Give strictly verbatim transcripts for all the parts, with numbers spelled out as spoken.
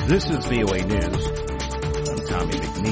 This is V O A News. I'm Tommy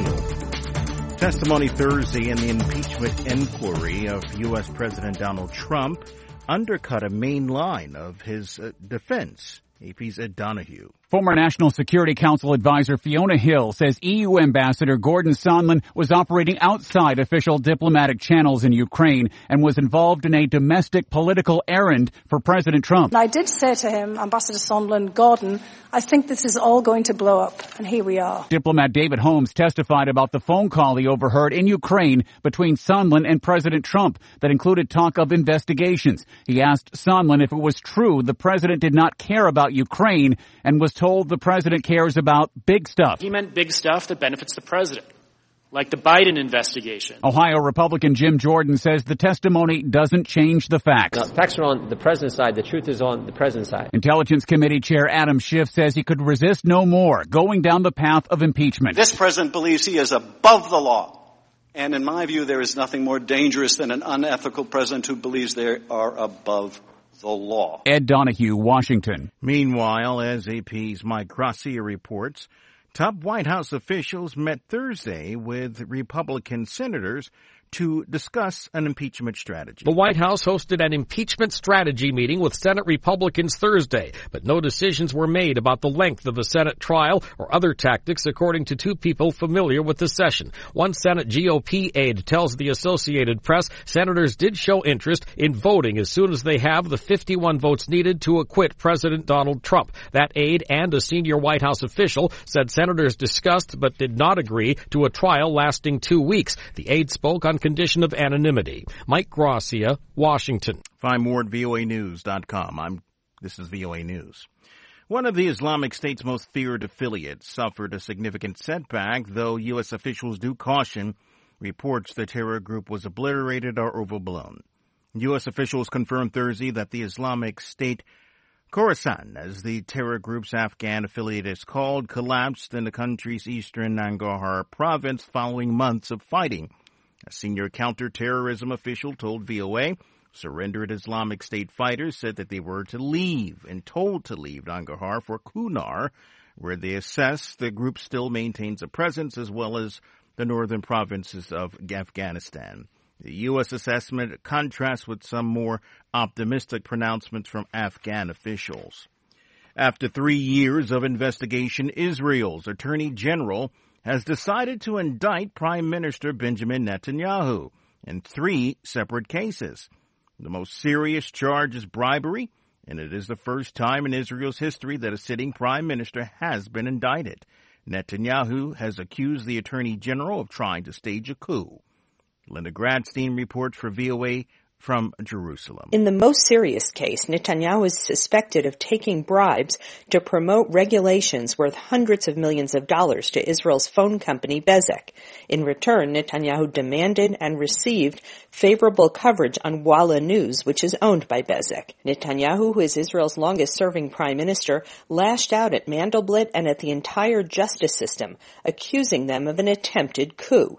McNeil. Testimony Thursday in the impeachment inquiry of U S. President Donald Trump undercut a main line of his uh, defense. A P's Ed Donahue. Former National Security Council advisor Fiona Hill says E U Ambassador Gordon Sondland was operating outside official diplomatic channels in Ukraine and was involved in a domestic political errand for President Trump. And I did say to him, Ambassador Sondland, Gordon, I think this is all going to blow up, and here we are. Diplomat David Holmes testified about the phone call he overheard in Ukraine between Sondland and President Trump that included talk of investigations. He asked Sondland if it was true the president did not care about Ukraine and was told the president cares about big stuff. He meant big stuff that benefits the president, like the Biden investigation. Ohio Republican Jim Jordan says the testimony doesn't change the facts. Now, facts are on the president's side. The truth is on the president's side. Intelligence Committee Chair Adam Schiff says he could resist no more going down the path of impeachment. This president believes he is above the law. And in my view, there is nothing more dangerous than an unethical president who believes they are above the law. Ed Donahue, Washington. Meanwhile, as A P's Mike Gracia reports, top White House officials met Thursday with Republican senators to discuss an impeachment strategy. The White House hosted an impeachment strategy meeting with Senate Republicans Thursday, but no decisions were made about the length of the Senate trial or other tactics, according to two people familiar with the session. One Senate G O P aide tells the Associated Press senators did show interest in voting as soon as they have the fifty-one votes needed to acquit President Donald Trump. That aide and a senior White House official said senators discussed but did not agree to a trial lasting two weeks. The aide spoke on condition of anonymity. Mike Gracia, Washington. Find more at V O A news dot com. I'm, this is V O A News. One of the Islamic State's most feared affiliates suffered a significant setback, though U S officials do caution reports the terror group was obliterated or overblown. U S officials confirmed Thursday that the Islamic State Khorasan, as the terror group's Afghan affiliate is called, collapsed in the country's eastern Nangarhar province following months of fighting. A senior counterterrorism official told V O A surrendered Islamic State fighters said that they were to leave and told to leave Nangarhar for Kunar, where they assess the group still maintains a presence, as well as the northern provinces of Afghanistan. The U S assessment contrasts with some more optimistic pronouncements from Afghan officials. After three years of investigation, Israel's Attorney General has decided to indict Prime Minister Benjamin Netanyahu in three separate cases. The most serious charge is bribery, and it is the first time in Israel's history that a sitting prime minister has been indicted. Netanyahu has accused the Attorney General of trying to stage a coup. Linda Gradstein reports for V O A from Jerusalem. In the most serious case, Netanyahu is suspected of taking bribes to promote regulations worth hundreds of millions of dollars to Israel's phone company Bezeq. In return, Netanyahu demanded and received favorable coverage on Walla News, which is owned by Bezeq. Netanyahu, who is Israel's longest-serving prime minister, lashed out at Mandelblit and at the entire justice system, accusing them of an attempted coup.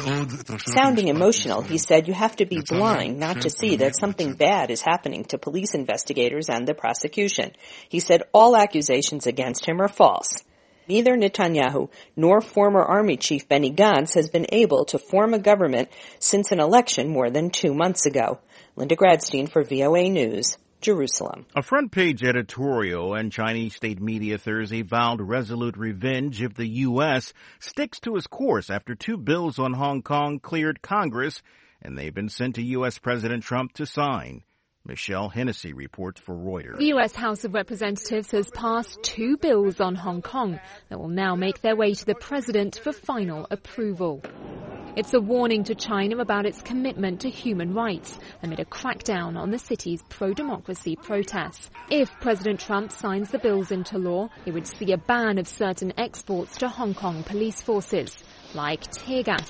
Sounding emotional, he said, "You have to be blind not to see that something bad is happening to police investigators and the prosecution." He said all accusations against him are false. Neither Netanyahu nor former Army Chief Benny Gantz has been able to form a government since an election more than two months ago. Linda Gradstein for V O A News, Jerusalem. A front-page editorial in Chinese state media Thursday vowed resolute revenge if the U S sticks to its course after two bills on Hong Kong cleared Congress and they've been sent to U S. President Trump to sign. Michelle Hennessy reports for Reuters. The U S. House of Representatives has passed two bills on Hong Kong that will now make their way to the president for final approval. It's a warning to China about its commitment to human rights amid a crackdown on the city's pro-democracy protests. If President Trump signs the bills into law, it would see a ban of certain exports to Hong Kong police forces, like tear gas,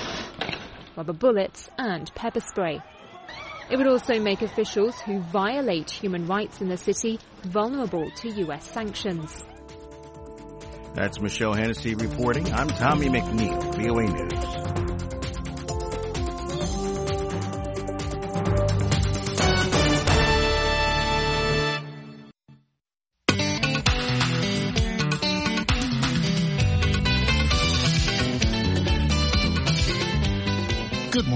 rubber bullets and pepper spray. It would also make officials who violate human rights in the city vulnerable to U S sanctions. That's Michelle Hennessy reporting. I'm Tommy McNeil, V O A News.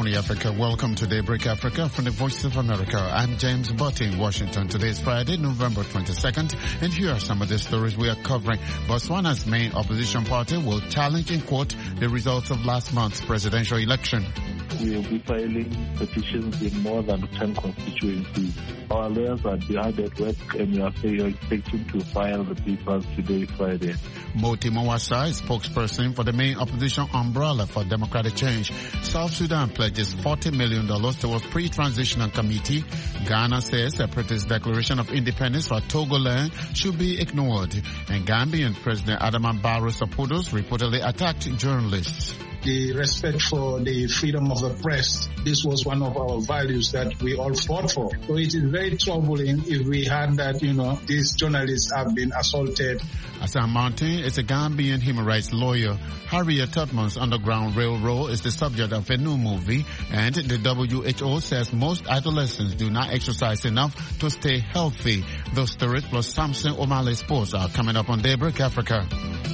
morning, Africa. Welcome to Daybreak Africa from the Voice of America. I'm James Butt in Washington. Today is Friday, November twenty-second, and here are some of the stories we are covering. Botswana's main opposition party will challenge in court the results of last month's presidential election. We will be filing petitions in more than ten constituencies. Our lawyers are hard at work, and we are expecting to file the papers today, Friday. Moti Mawasa is spokesperson for the main opposition umbrella for democratic change. South Sudan pledges forty million dollars towards pre-transitional committee. Ghana says separatist declaration of independence for Togoland should be ignored. And Gambian President Adama Barrow supporters reportedly attacked journalists. The respect for the freedom of the press, this was one of our values that we all fought for. So it is very troubling if we had that, you know, these journalists have been assaulted. Hassan Martin is a Gambian human rights lawyer. Harriet Tubman's Underground Railroad is the subject of a new movie, and the W H O says most adolescents do not exercise enough to stay healthy. Those stories plus Samson O'Malley Sports are coming up on Daybreak Africa.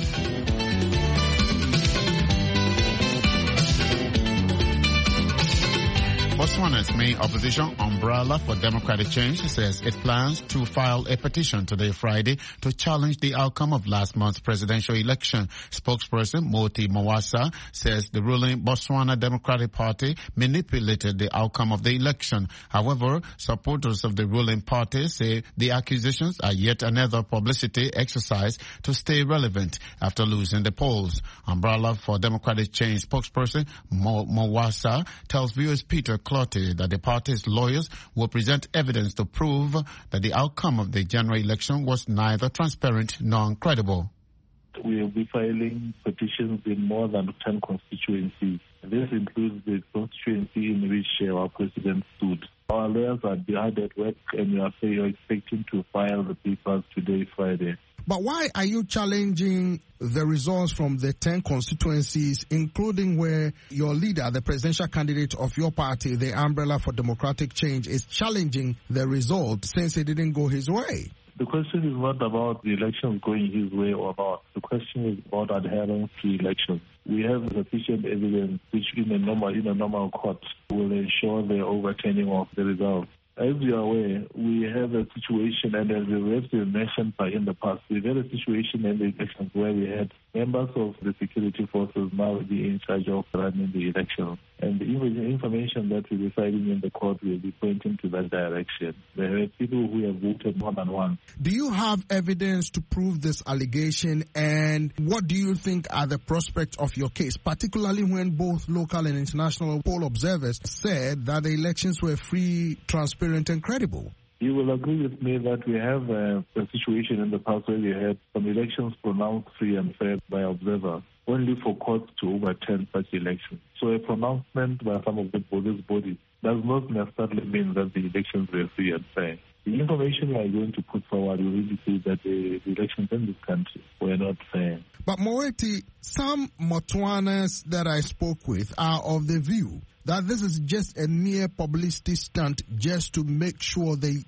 Botswana's main opposition umbrella for democratic change says it plans to file a petition today, Friday, to challenge the outcome of last month's presidential election. Spokesperson Moti Mawasa says the ruling Botswana Democratic Party manipulated the outcome of the election. However, supporters of the ruling party say the accusations are yet another publicity exercise to stay relevant after losing the polls. Umbrella for Democratic Change spokesperson Mawasa tells viewers Peter Clotty that the party's lawyers will present evidence to prove that the outcome of the general election was neither transparent nor credible. We will be filing petitions in more than ten constituencies. This includes the constituency in which our president stood. Our lawyers are hard at work, and we are expecting to file the papers today, Friday. But why are you challenging the results from the ten constituencies, including where your leader, the presidential candidate of your party, the Umbrella for Democratic Change, is challenging the result since it didn't go his way? The question is not about the elections going his way or not. The question is about adherence to elections. We have sufficient evidence which in a normal, in a normal court will ensure the overturning of the results. As you are aware, we have a situation, and as we have mentioned in the past, we've had a situation in the elections where we had members of the security forces now be in charge of running the election. And the information that we're deciding in the court will be pointing to that direction. There are people who have voted more than once. Do you have evidence to prove this allegation, and what do you think are the prospects of your case, particularly when both local and international poll observers said that the elections were free, transparent, and credible? You will agree with me that we have a, a situation in the past where we had some elections pronounced free and fair by observers, only for courts to overturn such elections. So a pronouncement by some of the police bodies does not necessarily mean that the elections were free and fair. The information we are going to put forward will indicate that the, the elections in this country were not fair. But Moeti, some Botswanans that I spoke with are of the view that this is just a mere publicity stunt just to make sure the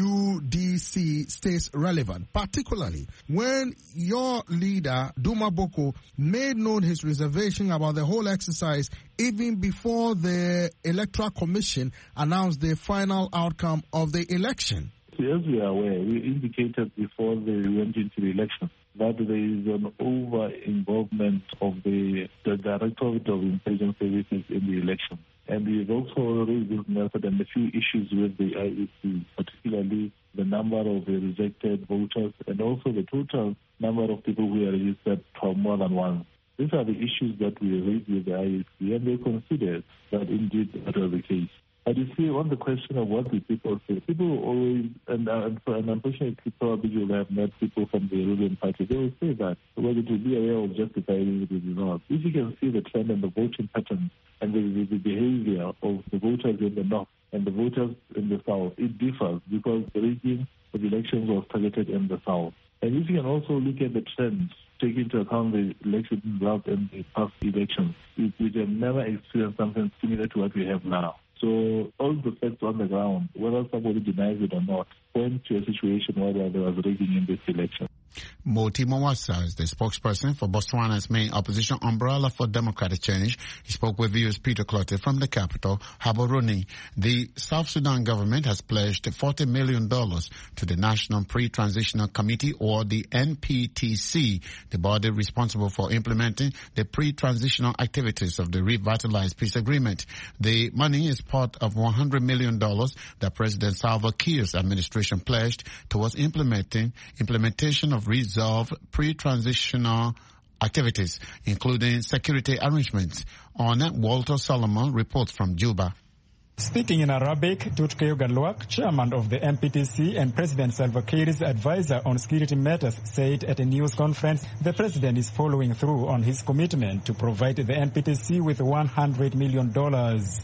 U D C stays relevant, particularly when your leader, Duma Boko, made known his reservation about the whole exercise even before the Electoral Commission announced the final outcome of the election. As we are aware, we indicated before they went into the election that there is an over-involvement of the, the Directorate of Intelligence Services in the election. And we've also raised this method and a few issues with the I E C, particularly the number of the rejected voters and also the total number of people who are registered for more than once. These are the issues that we raised with the I E C, and they considered that indeed that was the case. But you see, on the question of what the people say, people always, and, uh, and unfortunately, probably you'll have met people from the ruling party, they will say that, whether to be aware of justifying the results. If you can see the trend and the voting patterns and the, the, the behavior of the voters in the north and the voters in the south, it differs because the rigging of elections was targeted in the south. And if you can also look at the trends, take into account the election results and the past elections, we, we have never experienced something similar to what we have now. So all the facts on the ground, whether somebody denies it or not, point to a situation where there was rigging in this election. Moti Mawasa is the spokesperson for Botswana's main opposition umbrella for democratic change. He spoke with viewers Peter Clotte from the capital, Gaborone. The South Sudan government has pledged forty million dollars to the National Pre-Transitional Committee, or the N P T C, the body responsible for implementing the pre-transitional activities of the revitalized peace agreement. The money is part of one hundred million dollars that President Salva Kiir's administration pledged towards implementing implementation of resolve pre-transitional activities, including security arrangements. On Walter Solomon reports from Juba. Speaking in Arabic, Tutkeyo Galwak, chairman of the N P T C and President Salva Kiir's advisor on security matters, said at a news conference the president is following through on his commitment to provide the N P T C with one hundred million dollars.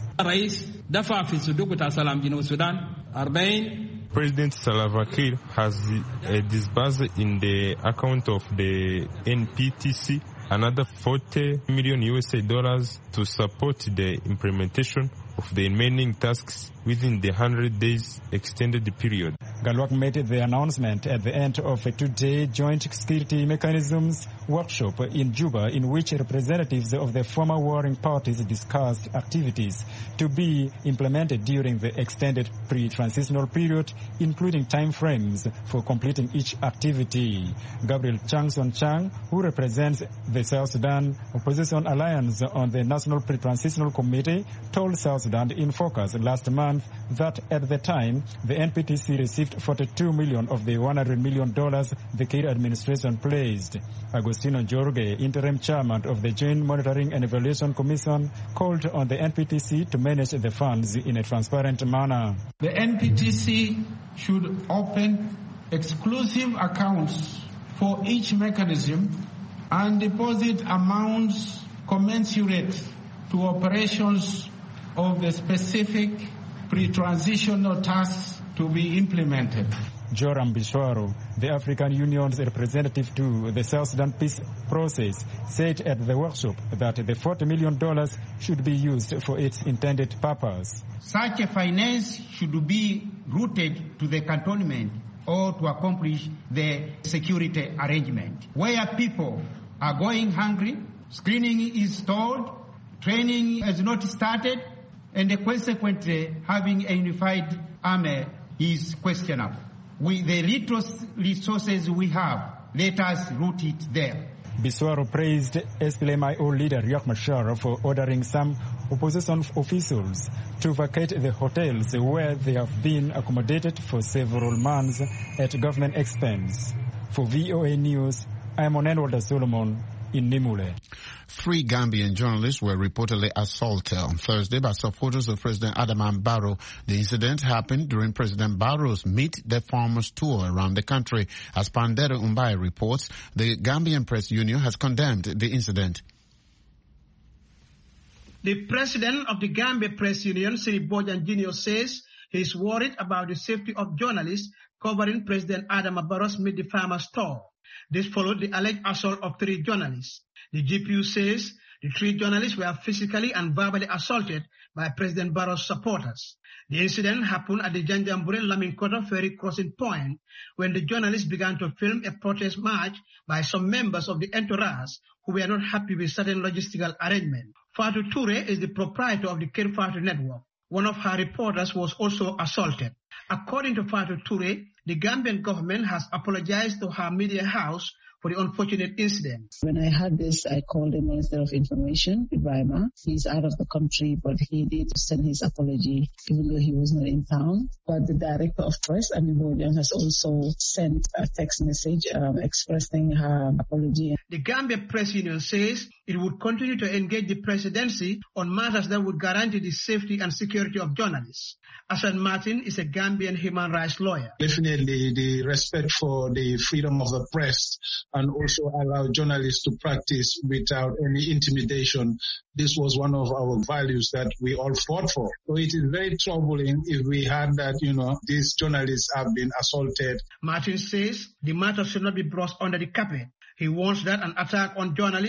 President Salva Kiir has uh, disbursed in the account of the N P T C another forty million U S dollars to support the implementation of the remaining tasks within the one hundred days extended period. Galwak made the announcement at the end of a two-day joint security mechanisms workshop in Juba, in which representatives of the former warring parties discussed activities to be implemented during the extended pre-transitional period, including time frames for completing each activity. Gabriel Changson Chang, who represents the South Sudan Opposition Alliance on the National Pre-Transitional Committee, told South Sudan in Focus last month that at the time the N P T C received forty-two million dollars of the one hundred million dollars the Kiir administration pledged. Agostino Jorge, interim chairman of the Joint Monitoring and Evaluation Commission, called on the N P T C to manage the funds in a transparent manner. The N P T C should open exclusive accounts for each mechanism and deposit amounts commensurate to operations of the specific pre-transitional tasks to be implemented. Joram Bishwaro, the African Union's representative to the South Sudan peace process, said at the workshop that the forty million dollars should be used for its intended purpose. Such a finance should be routed to the cantonment or to accomplish the security arrangement, where people are going hungry, screening is stalled, training has not started, and consequently having a unified army is questionable. With the little resources we have, let us root it there. Biswaro praised S P L M I O leader Riek Machar for ordering some opposition officials to vacate the hotels where they have been accommodated for several months at government expense. For V O A News, I am Onenwalda Solomon in Nimule. Three Gambian journalists were reportedly assaulted on Thursday by supporters of President Adama Barrow. The incident happened during President Barrow's Meet the Farmers tour around the country. As Pandero Umbai reports, the Gambian Press Union has condemned the incident. The president of the Gambia Press Union, Siri Bojan Junior, says he is worried about the safety of journalists covering President Adama Barrow's Meet the Farmers tour. This followed the alleged assault of three journalists. The G P U says the three journalists were physically and verbally assaulted by President Barrow's supporters. The incident happened at the Janjambure Laminkota ferry crossing point when the journalists began to film a protest march by some members of the entourage who were not happy with certain logistical arrangements. Fatou Toure is the proprietor of the Kir Fatou network. One of her reporters was also assaulted. According to Fatou Toure, the Gambian government has apologized to her media house for the unfortunate incident. When I heard this, I called the Minister of Information, Ibrahima. He's out of the country, but he did send his apology, even though he was not in town. But the Director of Press, Ami Bojan, has also sent a text message um, expressing her apology. The Gambia Press Union says it would continue to engage the presidency on matters that would guarantee the safety and security of journalists. Hassan Martin is a Gambian human rights lawyer. Definitely the respect for the freedom of the press and also allow journalists to practice without any intimidation. This was one of our values that we all fought for. So it is very troubling if we had that, you know, these journalists have been assaulted. Martin says the matter should not be brushed under the carpet. He warns that an attack on journalists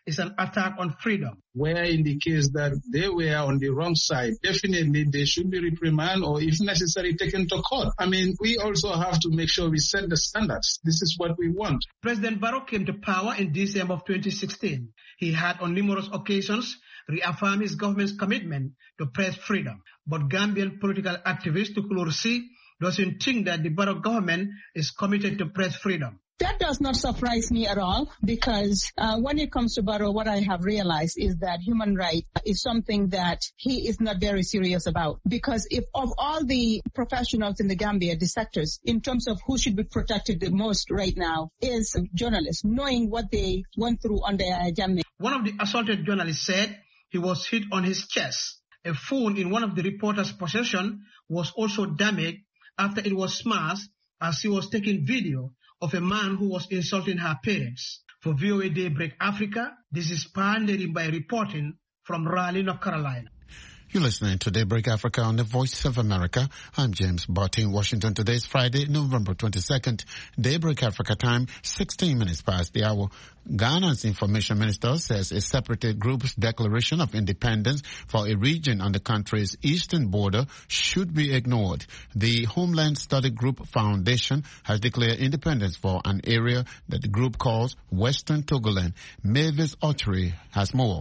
is an attack on freedom. Where in the case that they were on the wrong side, definitely they should be reprimanded or if necessary taken to court. I mean, we also have to make sure we set the standards. This is what we want. President Barrow came to power in December of twenty sixteen. He had on numerous occasions reaffirmed his government's commitment to press freedom. But Gambian political activist Tukulur C doesn't think that the Barrow government is committed to press freedom. That does not surprise me at all because uh, when it comes to Barrow, what I have realized is that human rights is something that he is not very serious about. Because if of all the professionals in the Gambia, the sectors, in terms of who should be protected the most right now is journalists, knowing what they went through on their journey. One of the assaulted journalists said he was hit on his chest. A phone in one of the reporter's possession was also damaged after it was smashed as he was taking video of a man who was insulting her parents. For V O A Daybreak Africa, this is Pandering by reporting from Raleigh, North Carolina. You're listening to Daybreak Africa on the Voice of America. I'm James Barty in Washington. Today is Friday, November twenty-second. Daybreak Africa time, sixteen minutes past the hour. Ghana's information minister says a separatist group's declaration of independence for a region on the country's eastern border should be ignored. The Homeland Study Group Foundation has declared independence for an area that the group calls Western Togoland. Mavis Ottery has more.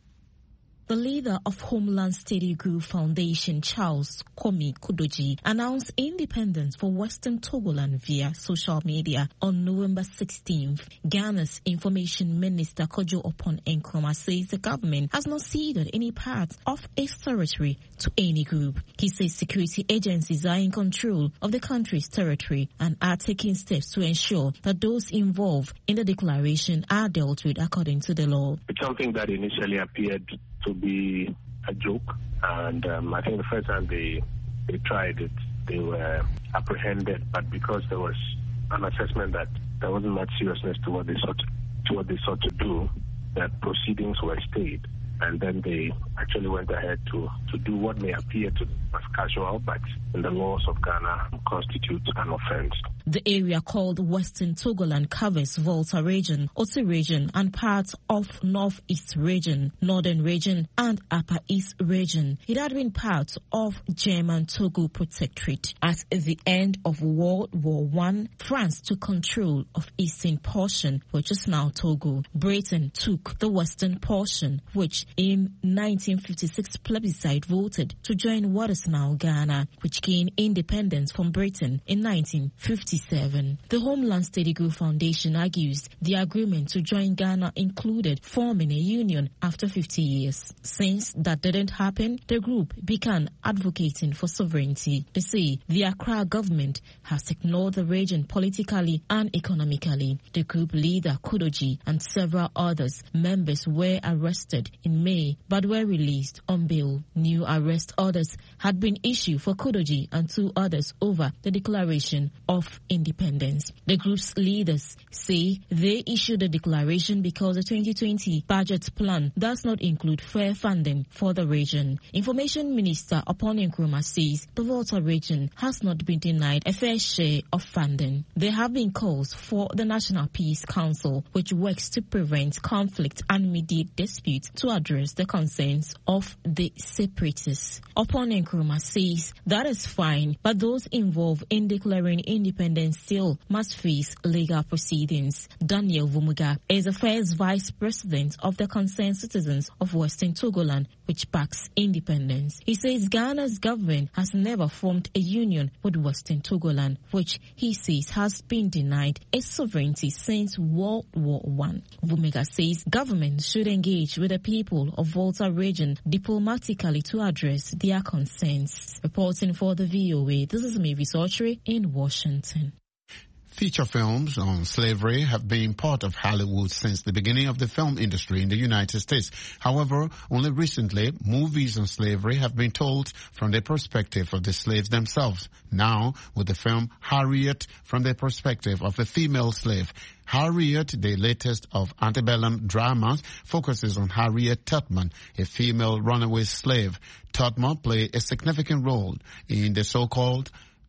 The leader of Homeland Study Group Foundation, Charles Komi Kudoji, announced independence for Western Togoland via social media on November sixteenth. Ghana's Information Minister Kojo Oppong Nkrumah says the government has not ceded any part of its territory to any group. He says security agencies are in control of the country's territory and are taking steps to ensure that those involved in the declaration are dealt with according to the law. It's something that initially appeared to be a joke, and um, I think the first time they they tried it, they were apprehended, but because there was an assessment that there wasn't much seriousness to what they sought to what they sought to do, that proceedings were stayed, and then they actually went ahead to, to do what may appear to as casual, but in the laws of Ghana constitutes an offense. The area called Western Togoland covers Volta region, Oti region, and parts of Northeast region, Northern region, and Upper East region. It had been part of German Togo Protectorate. At the end of World War One, France took control of eastern portion, which is now Togo. Britain took the western portion, which in nineteen fifty-six plebiscite voted to join what is now Ghana, which gained independence from Britain in nineteen fifty-seven. The Homeland Study Group Foundation argues the agreement to join Ghana included forming a union after fifty years. Since that didn't happen, the group began advocating for sovereignty. They say the Accra government has ignored the region politically and economically. The group leader Kudoji and several others members were arrested in May but were released on bail. New arrest orders had been issued for Kudoji and two others over the declaration of independence. The group's leaders say they issued a declaration because the twenty twenty budget plan does not include fair funding for the region. Information Minister Oppong Nkrumah says the Volta region has not been denied a fair share of funding. There have been calls for the National Peace Council, which works to prevent conflict and mediate disputes, to address the concerns of the separatists. Oppong Nkrumah says that is fine, but those involved in declaring independence still must face legal proceedings. Daniel Vumuga is the first vice president of the Concerned Citizens of Western Togoland, which backs independence. He says Ghana's government has never formed a union with Western Togoland, which he says has been denied its sovereignty since World War One. Vumuga says government should engage with the people of Volta region diplomatically to address their concerns. Reporting for the V O A, this is Mavis Ottery in Washington. Feature films on slavery have been part of Hollywood since the beginning of the film industry in the United States. However, only recently, movies on slavery have been told from the perspective of the slaves themselves. Now, with the film Harriet from the perspective of a female slave. Harriet, the latest of antebellum dramas, focuses on Harriet Tubman, a female runaway slave. Tubman played a significant role in the so-called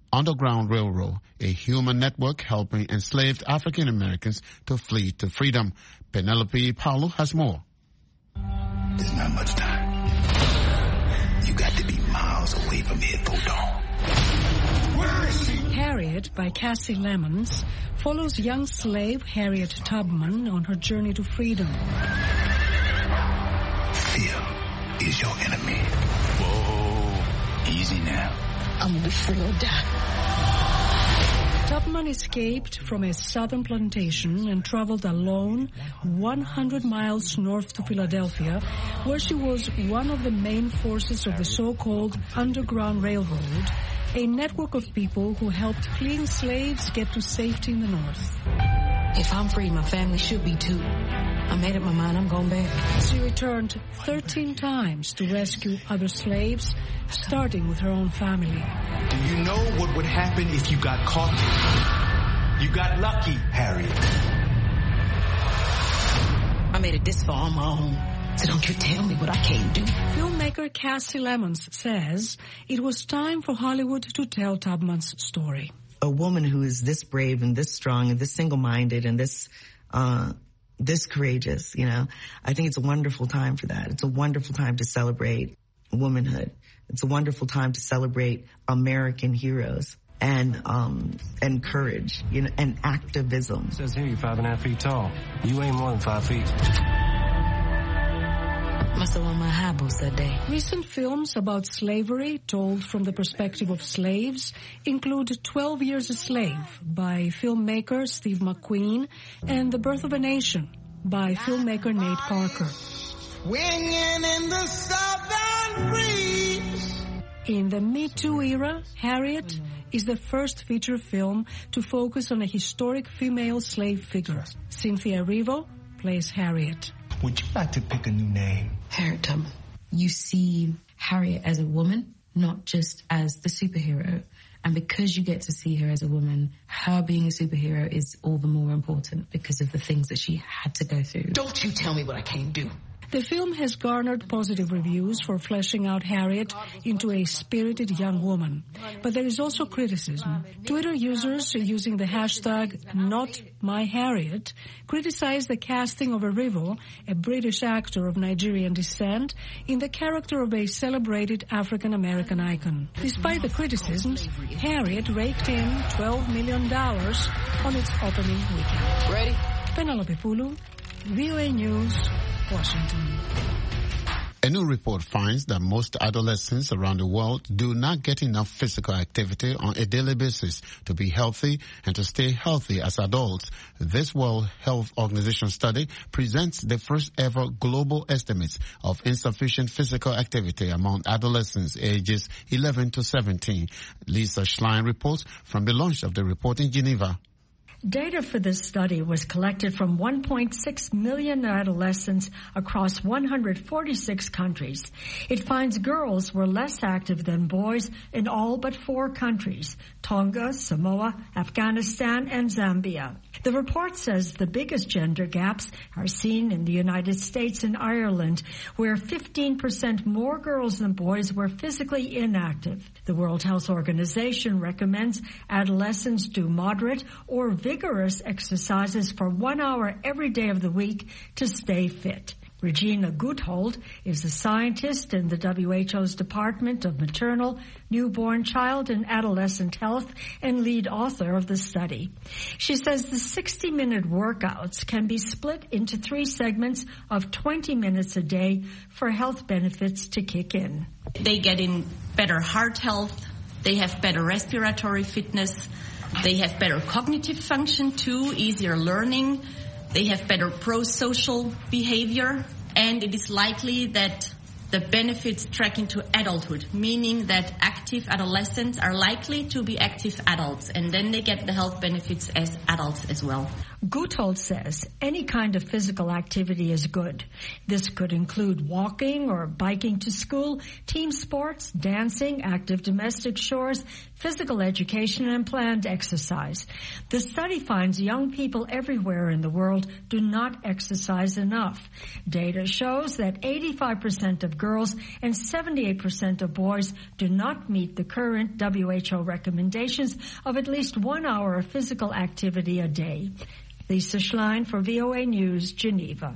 Underground Railroad, a human network helping enslaved African Americans to flee to freedom. Penelope Paulo has more. There's not much time. You got to be miles away from here before dawn. Where is she? Harriet by Cassie Lemons follows young slave Harriet Tubman on her journey to freedom. Fear is your enemy. Whoa, easy now. I'm gonna be free or die. Tubman escaped from a southern plantation and traveled alone one hundred miles north to Philadelphia, where she was one of the main forces of the so-called Underground Railroad, a network of people who helped fleeing slaves get to safety in the North. If I'm free, my family should be too. I made up my mind, I'm going back. She returned thirteen times to rescue other slaves, starting with her own family. Do you know what would happen if you got caught? You got lucky, Harriet. I made it this far on my own, so don't you tell me what I can't do. Filmmaker Cassie Lemons says it was time for Hollywood to tell Tubman's story. A woman who is this brave and this strong and this single-minded and this uh, this courageous, you know, I think it's a wonderful time for that. It's a wonderful time to celebrate womanhood. It's a wonderful time to celebrate American heroes and um, and courage, you know, and activism. It says here you're five and a half feet tall. You ain't more than five feet. Must have won my high boots that day. Recent films about slavery told from the perspective of slaves include twelve Years a Slave by filmmaker Steve McQueen and The Birth of a Nation by filmmaker Nate Parker. Swinging in the southern breeze. In the Me Too era, Harriet is the first feature film to focus on a historic female slave figure. Cynthia Erivo plays Harriet. Would you like to pick a new name? Harriet Tubman. You see Harriet as a woman, not just as the superhero. And because you get to see her as a woman, her being a superhero is all the more important because of the things that she had to go through. Don't you tell me what I can't do. The film has garnered positive reviews for fleshing out Harriet into a spirited young woman. But there is also criticism. Twitter users using the hashtag NotMyHarriet criticized the casting of Erivo, a British actor of Nigerian descent, in the character of a celebrated African-American icon. Despite the criticisms, Harriet raked in twelve million dollars on its opening weekend. Ready? Penelope Pulu, V O A News, Washington. A new report finds that most adolescents around the world do not get enough physical activity on a daily basis to be healthy and to stay healthy as adults. This World Health Organization study presents the first ever global estimates of insufficient physical activity among adolescents ages eleven to seventeen. Lisa Schlein reports from the launch of the report in Geneva. Data for this study was collected from one point six million adolescents across one hundred forty-six countries. It finds girls were less active than boys in all but four countries: Tonga, Samoa, Afghanistan, and Zambia. The report says the biggest gender gaps are seen in the United States and Ireland, where fifteen percent more girls than boys were physically inactive. The World Health Organization recommends adolescents do moderate or vigorous exercises for one hour every day of the week to stay fit. Regina Guthold is a scientist in the W H O's Department of Maternal, Newborn, Child, and Adolescent Health and lead author of the study. She says the sixty-minute workouts can be split into three segments of twenty minutes a day for health benefits to kick in. They get in better heart health, they have better respiratory fitness, they have better cognitive function too, easier learning. They have better pro-social behavior, and it is likely that the benefits track into adulthood, meaning that active adolescents are likely to be active adults, and then they get the health benefits as adults as well. Guthold says any kind of physical activity is good. This could include walking or biking to school, team sports, dancing, active domestic chores, physical education, and planned exercise. The study finds young people everywhere in the world do not exercise enough. Data shows that eighty-five percent of girls and seventy-eight percent of boys do not meet the current W H O recommendations of at least one hour of physical activity a day. Lisa Schlein for V O A News, Geneva.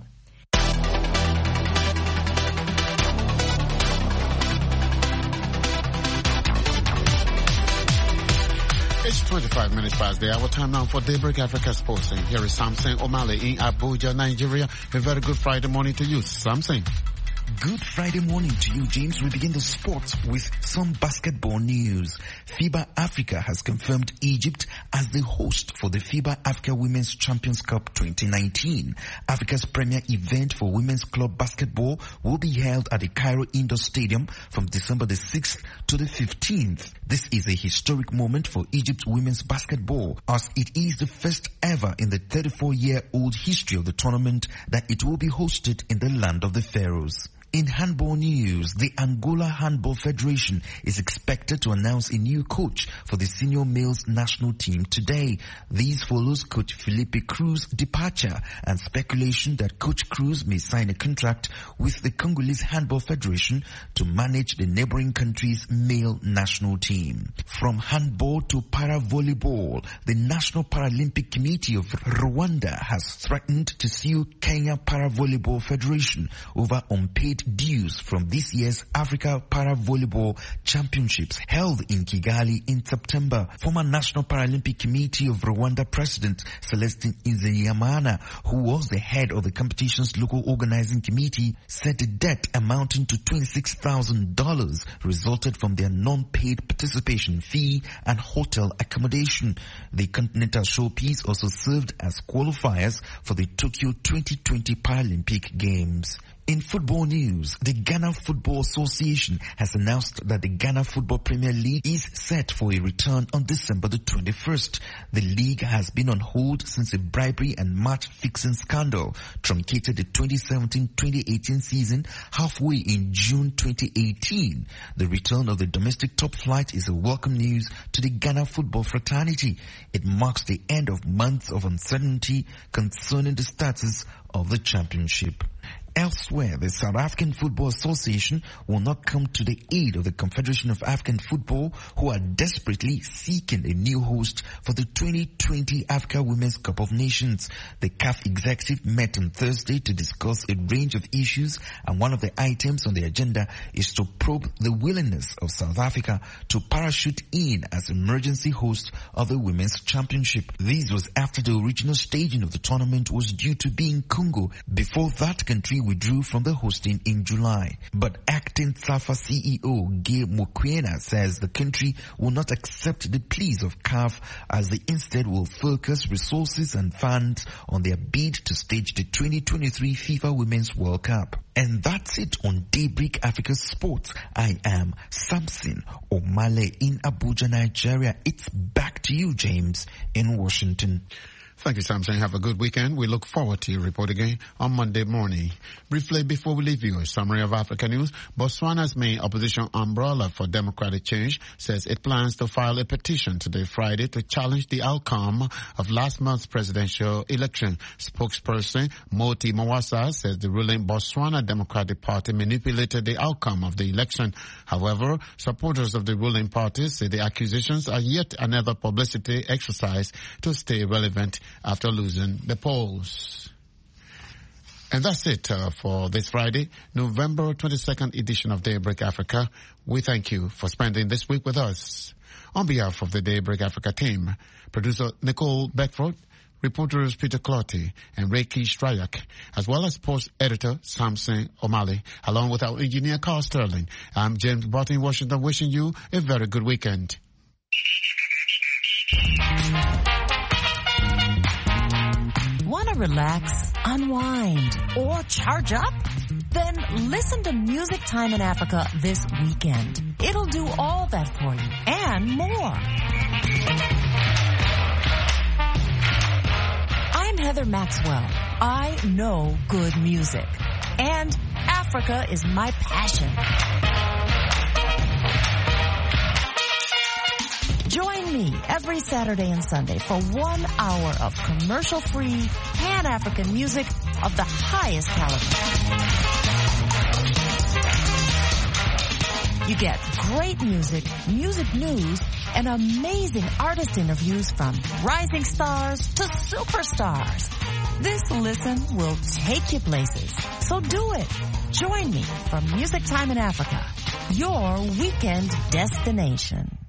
It's twenty-five minutes past the hour. Time now for Daybreak Africa Sports. And here is Samson Omale in Abuja, Nigeria. A very good Friday morning to you, Samson. Good Friday morning to you, James. We begin the sports with some basketball news. FIBA Africa has confirmed Egypt as the host for the FIBA Africa Women's Champions Cup twenty nineteen. Africa's premier event for women's club basketball will be held at the Cairo Indoor Stadium from December the sixth to the fifteenth. This is a historic moment for Egypt's women's basketball, as it is the first ever in the thirty-four-year-old history of the tournament that it will be hosted in the land of the Pharaohs. In handball news, the Angola Handball Federation is expected to announce a new coach for the senior males national team today. This follows Coach Felipe Cruz's departure and speculation that Coach Cruz may sign a contract with the Congolese Handball Federation to manage the neighboring country's male national team. From handball to para-volleyball, the National Paralympic Committee of Rwanda has threatened to sue Kenya Para-Volleyball Federation over unpaid dues from this year's Africa Para-Volleyball Championships held in Kigali in September. Former National Paralympic Committee of Rwanda President Celestine Nzeyimana, who was the head of the competition's local organizing committee, said the debt amounting to twenty-six thousand dollars resulted from their non-paid participation fee and hotel accommodation. The Continental Showpiece also served as qualifiers for the Tokyo twenty twenty Paralympic Games. In football news, the Ghana Football Association has announced that the Ghana Football Premier League is set for a return on December the twenty-first. The league has been on hold since a bribery and match fixing scandal truncated the twenty seventeen twenty eighteen season halfway in June twenty eighteen. The return of the domestic top flight is a welcome news to the Ghana football fraternity. It marks the end of months of uncertainty concerning the status of the championship. Elsewhere, the South African Football Association will not come to the aid of the Confederation of African Football, who are desperately seeking a new host for the twenty twenty Africa Women's Cup of Nations. The C A F executive met on Thursday to discuss a range of issues, and one of the items on the agenda is to probe the willingness of South Africa to parachute in as emergency host of the Women's Championship. This was after the original staging of the tournament was due to be in Congo. Before that, country withdrew from the hosting in July. But acting SAFA C E O Guy Mokoena says the country will not accept the pleas of C A F, as they instead will focus resources and funds on their bid to stage the twenty twenty-three FIFA Women's World Cup. And that's it on Daybreak Africa Sports. I am Samson Omale in Abuja, Nigeria. It's back to you, James, in Washington. Thank you, Samson. Have a good weekend. We look forward to your report again on Monday morning. Briefly, before we leave you, a summary of Africa news. Botswana's main opposition umbrella for democratic change says it plans to file a petition today, Friday, to challenge the outcome of last month's presidential election. Spokesperson Moti Mawasa says the ruling Botswana Democratic Party manipulated the outcome of the election. However, supporters of the ruling party say the accusations are yet another publicity exercise to stay relevant after losing the polls. And that's it uh, for this Friday, November twenty-second edition of Daybreak Africa. We thank you for spending this week with us. On behalf of the Daybreak Africa team, producer Nicole Beckford, reporters Peter Clotty and Reiki Strayak, as well as sports editor Samson Omale, along with our engineer Carl Sterling, I'm James Barton in Washington, wishing you a very good weekend. Want to relax, unwind, or charge up? Then listen to Music Time in Africa this weekend. It'll do all that for you and more. I'm Heather Maxwell. I know good music. And Africa is my passion. Join me every Saturday and Sunday for one hour of commercial-free, Pan-African music of the highest caliber. You get great music, music news, and amazing artist interviews from rising stars to superstars. This listen will take you places. So do it. Join me for Music Time in Africa, your weekend destination.